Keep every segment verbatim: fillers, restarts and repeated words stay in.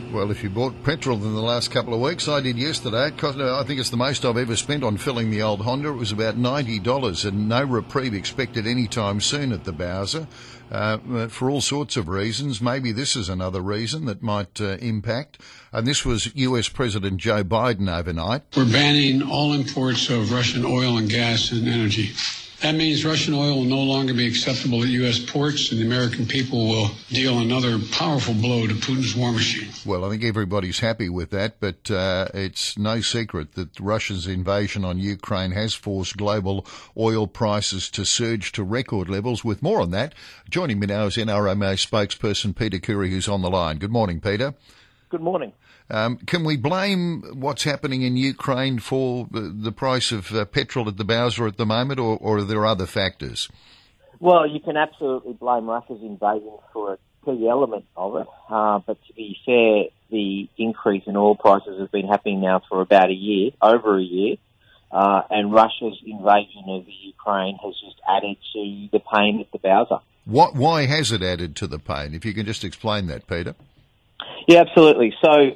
Well, if you bought petrol in the last couple of weeks, I did yesterday. It cost, I think it's the most I've ever spent on filling the old Honda. It was about ninety dollars, and no reprieve expected any time soon at the Bowser uh, for all sorts of reasons. Maybe this is another reason that might uh, impact. And this was U S President Joe Biden overnight. We're banning all imports of Russian oil and gas and energy. That means Russian oil will no longer be acceptable at U S ports, and the American people will deal another powerful blow to Putin's war machine. Well, I think everybody's happy with that, but uh, it's no secret that Russia's invasion on Ukraine has forced global oil prices to surge to record levels. With more on that, joining me now is N R M A spokesperson Peter Currie, who's on the line. Good morning, Peter. Good morning. Um, can we blame what's happening in Ukraine for the, the price of uh, petrol at the Bowser at the moment, or, or are there other factors? Well, you can absolutely blame Russia's invasion for a key element of it. Uh, but to be fair, the increase in oil prices has been happening now for about a year, over a year. Uh, and Russia's invasion of the Ukraine has just added to the pain at the Bowser. What, why has it added to the pain? If you can just explain that, Peter. Yeah, absolutely. So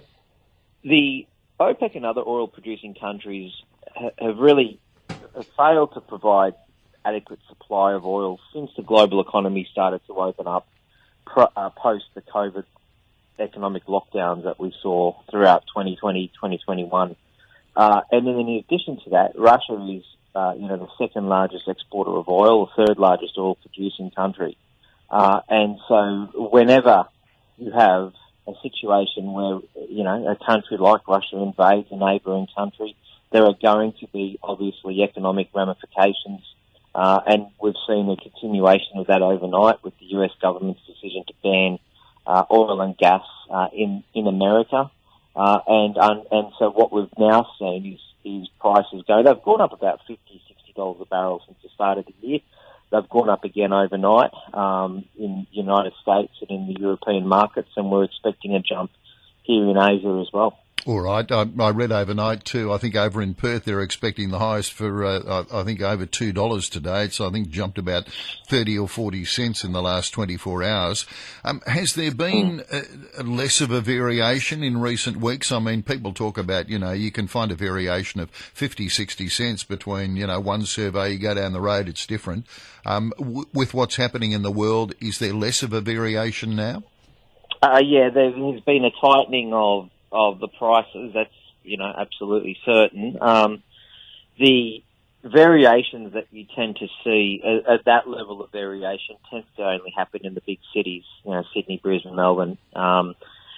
the OPEC and other oil-producing countries ha- have really failed to provide adequate supply of oil since the global economy started to open up pro- uh, post the COVID economic lockdowns that we saw throughout twenty twenty, twenty twenty-one. Uh, and then in addition to that, Russia is, uh, you know, the second largest exporter of oil, the third largest oil-producing country. Uh, and so whenever you have a situation where, you know, a country like Russia invades a neighbouring country, there are going to be obviously economic ramifications, uh, and we've seen a continuation of that overnight with the U S government's decision to ban uh, oil and gas uh, in in America, uh, and um, and so what we've now seen is is prices go. They've gone up about fifty, sixty dollars a barrel since the start of the year. They've gone up again overnight um, in the United States and in the European markets, and we're expecting a jump here in Asia as well. All right. I, I read overnight too. I think over in Perth they're expecting the highest for uh, I think over two dollars today. It's I think jumped about thirty or forty cents in the last twenty-four hours. Um, has there been a, a less of a variation in recent weeks? I mean, people talk about, you know, you can find a variation of fifty, sixty cents between, you know, one survey. You go down the road, it's different. Um, w- with what's happening in the world, is there less of a variation now? Uh, yeah, there has been a tightening of of the prices, that's, you know, absolutely certain. Um, the variations that you tend to see at, at that level of variation tends to only happen in the big cities, you know, Sydney, Brisbane, Melbourne. Um,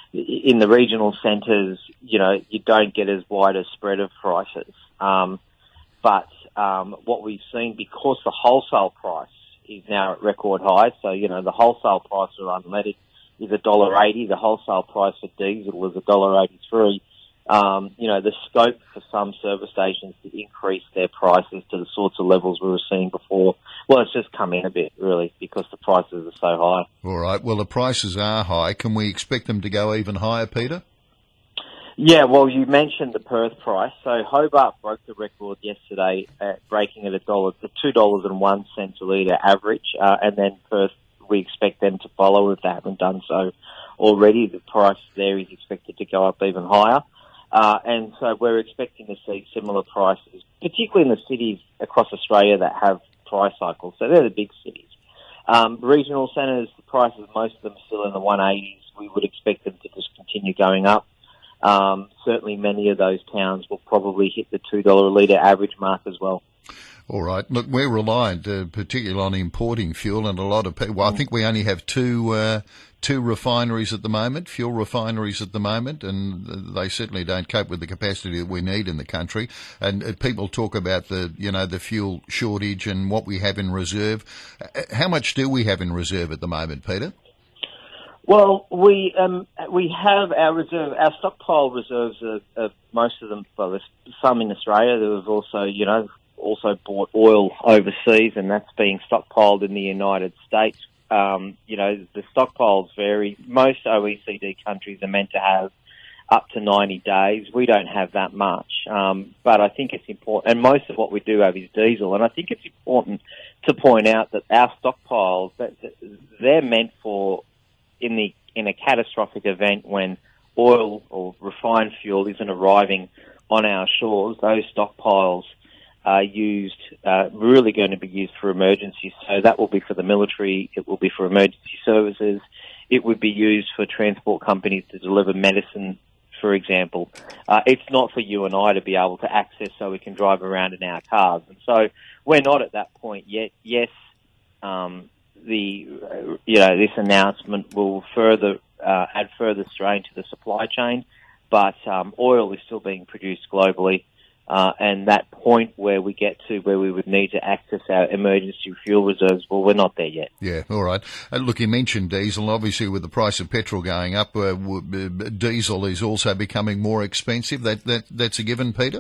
in the regional centres, you know, you don't get as wide a spread of prices. Um, but um, what we've seen, because the wholesale price is now at record highs, so, you know, the wholesale price for unleaded is a dollar eighty. The wholesale price for diesel was a dollar eighty-three. Um, you know, the scope for some service stations to increase their prices to the sorts of levels we were seeing before, well, it's just come in a bit, really, because the prices are so high. All right. Well, the prices are high. Can we expect them to go even higher, Peter? Yeah, well, you mentioned the Perth price. So Hobart broke the record yesterday, at breaking at a dollar, the two dollars and one cents a litre average, uh, and then Perth, we expect them to follow if they haven't done so already. The price there is expected to go up even higher. Uh, and so we're expecting to see similar prices, particularly in the cities across Australia that have price cycles. So they're the big cities. Um, regional centres, the prices, most of them still in the one eighties. We would expect them to just continue going up. Um, certainly many of those towns will probably hit the two dollars a litre average mark as well. All right. Look, we're reliant, uh, particularly on importing fuel, and a lot of people. Well, I think we only have two uh, two refineries at the moment, fuel refineries at the moment, and they certainly don't cope with the capacity that we need in the country. And uh, people talk about the, you know, the fuel shortage and what we have in reserve. How much do we have in reserve at the moment, Peter? Well, we um, we have our reserve, our stockpile reserves of, of most of them. Well, there's some in Australia. There was also, you know, also bought oil overseas, and that's being stockpiled in the United States. Um, you know, the stockpiles vary. Most O E C D countries are meant to have up to ninety days. We don't have that much. Um, but I think it's important, and most of what we do have is diesel, and I think it's important to point out that our stockpiles, that they're meant for in the in a catastrophic event when oil or refined fuel isn't arriving on our shores, those stockpiles are used, uh, really going to be used for emergencies. So that will be for the military, it will be for emergency services, it would be used for transport companies to deliver medicine, for example. Uh, it's not for you and I to be able to access so we can drive around in our cars. And so we're not at that point yet. Yes, um, the, uh, you know, this announcement will further, uh, add further strain to the supply chain, but, um, oil is still being produced globally. Uh, and that point where we get to where we would need to access our emergency fuel reserves, well, we're not there yet. Yeah, all right. Uh, look, you mentioned diesel. Obviously, with the price of petrol going up, uh, w- uh, diesel is also becoming more expensive. That, that That's a given, Peter?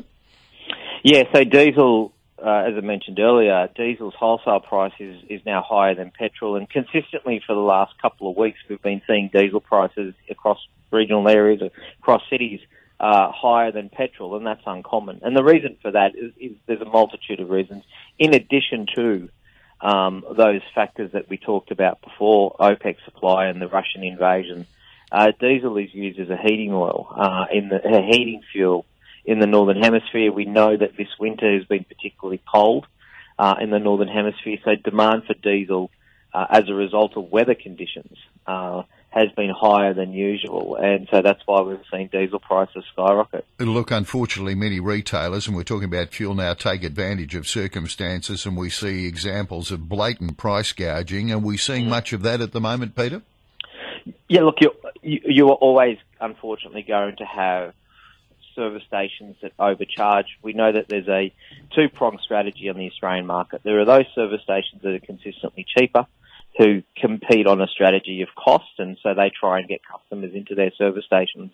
Yeah, so diesel, uh, as I mentioned earlier, diesel's wholesale price is, is now higher than petrol. And consistently for the last couple of weeks, we've been seeing diesel prices across regional areas, across cities, Uh, higher than petrol, and that's uncommon. And the reason for that is, is there's a multitude of reasons. In addition to um, those factors that we talked about before, OPEC supply and the Russian invasion, uh, diesel is used as a heating oil, uh, in the a heating fuel in the Northern Hemisphere. We know that this winter has been particularly cold uh, in the Northern Hemisphere, so demand for diesel uh, as a result of weather conditions uh, has been higher than usual, and so that's why we've seen diesel prices skyrocket. Look, unfortunately, many retailers, and we're talking about fuel now, take advantage of circumstances, and we see examples of blatant price gouging. Are we seeing much of that at the moment, Peter? Yeah, look, you're, you, you are always, unfortunately, going to have service stations that overcharge. We know that there's a two-pronged strategy on the Australian market. There are those service stations that are consistently cheaper, who compete on a strategy of cost, and so they try and get customers into their service stations,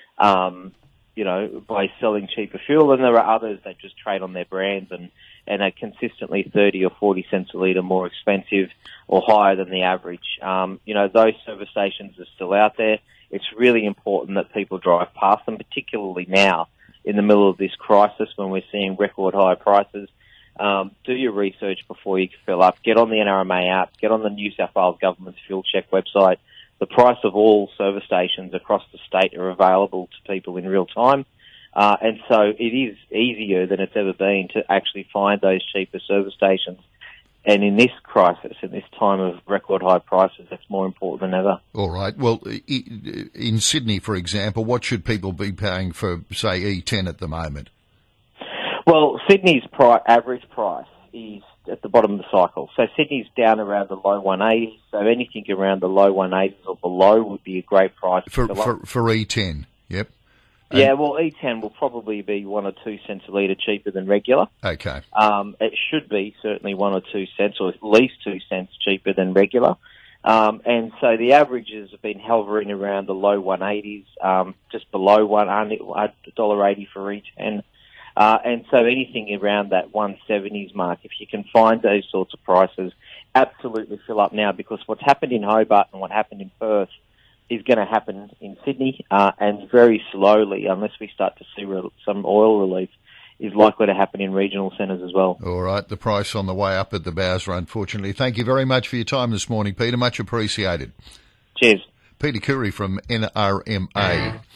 um, you know, by selling cheaper fuel. And there are others that just trade on their brands and, and are consistently thirty or forty cents a litre more expensive or higher than the average. Um, you know, those service stations are still out there. It's really important that people drive past them, particularly now in the middle of this crisis when we're seeing record high prices. Um, do your research before you fill up. Get on the N R M A app. Get on the New South Wales Government's Fuel Check website. The price of all service stations across the state are available to people in real time. Uh, and so it is easier than it's ever been to actually find those cheaper service stations. And in this crisis, in this time of record high prices, that's more important than ever. All right. Well, in Sydney, for example, what should people be paying for, say, E ten at the moment? Well, Sydney's pri- average price is at the bottom of the cycle. So Sydney's down around the low one eighties. So anything around the low one eighties or below would be a great price. For for, for E ten, yep. And yeah, well, E ten will probably be one or two cents a litre cheaper than regular. Okay. Um, it should be certainly one or two cents, or at least two cents cheaper than regular. Um, and so the averages have been hovering around the low one eighties, um, just below one dollar eighty for E ten. Uh, and so anything around that one seventies mark, if you can find those sorts of prices, absolutely fill up now, because what's happened in Hobart and what happened in Perth is going to happen in Sydney, uh, and very slowly, unless we start to see re- some oil relief, is likely to happen in regional centres as well. All right, the price on the way up at the Bowser, unfortunately. Thank you very much for your time this morning, Peter. Much appreciated. Cheers. Peter Curry from N R M A.